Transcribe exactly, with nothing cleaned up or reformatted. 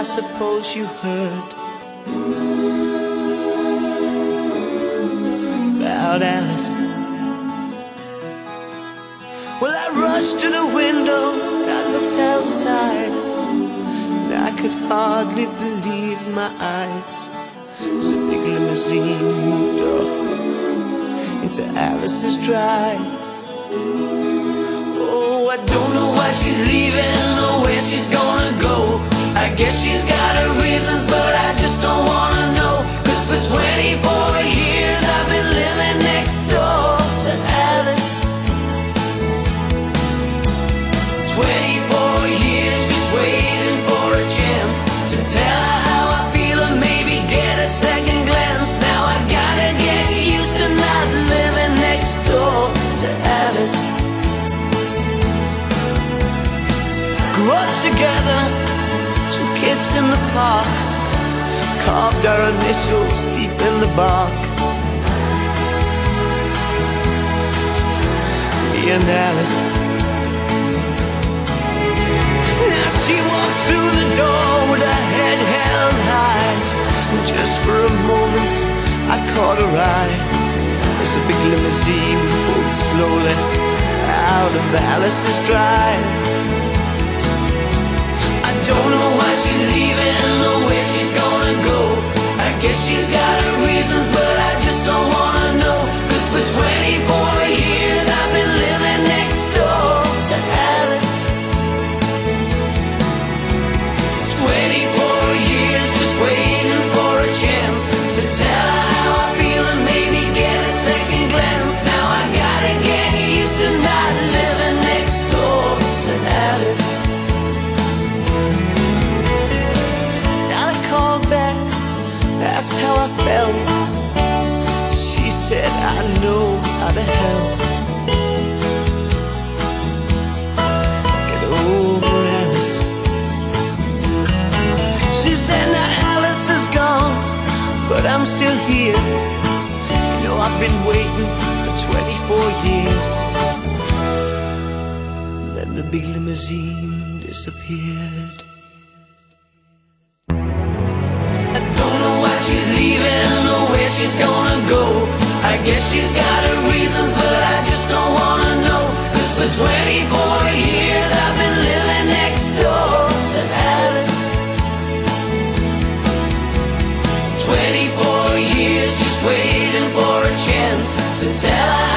I suppose you heard about Alice. Well, I rushed to the window, I looked outside, and I could hardly believe my eyes. As a big limousine moved up into Alice's drive. Oh, I don't know why she's leaving or where she's gonna go. I guess she's got her reasons, but I just don't wanna know. Cause for twenty-four years I've been living next door to Alice. Twenty-four years just waiting for a chance to tell her how I feel and maybe get a second glance. Now I gotta get used to not living next door to Alice. Grew up together, two kids in the park, carved our initials deep in the bark. Me and Alice. Now she walks through the door with her head held high, and just for a moment I caught her eye as the big limousine pulled slowly out of Alice's drive. I don't know why she's leaving or where she's gonna go. I guess she's got her reasons, but I just don't wanna know. Cause for twenty-four years I've been living next door to Alice. Twenty-four years just waiting for a chance to tell her how I feel and maybe get a second glance. Now I gotta get used to not living next door to Alice. Sally called back, asked how I felt. She said, I know how to help. Get over Alice. She said, now Alice is gone, but I'm still here. You know I've been waiting for twenty-four years. And then the big limousine disappeared. I don't know why she's leaving or where she's gonna go. I guess she's got her reasons, but I just don't wanna know. Cause for twenty-four years I've been living next door to Alice. Twenty-four years just waiting for a chance to tell her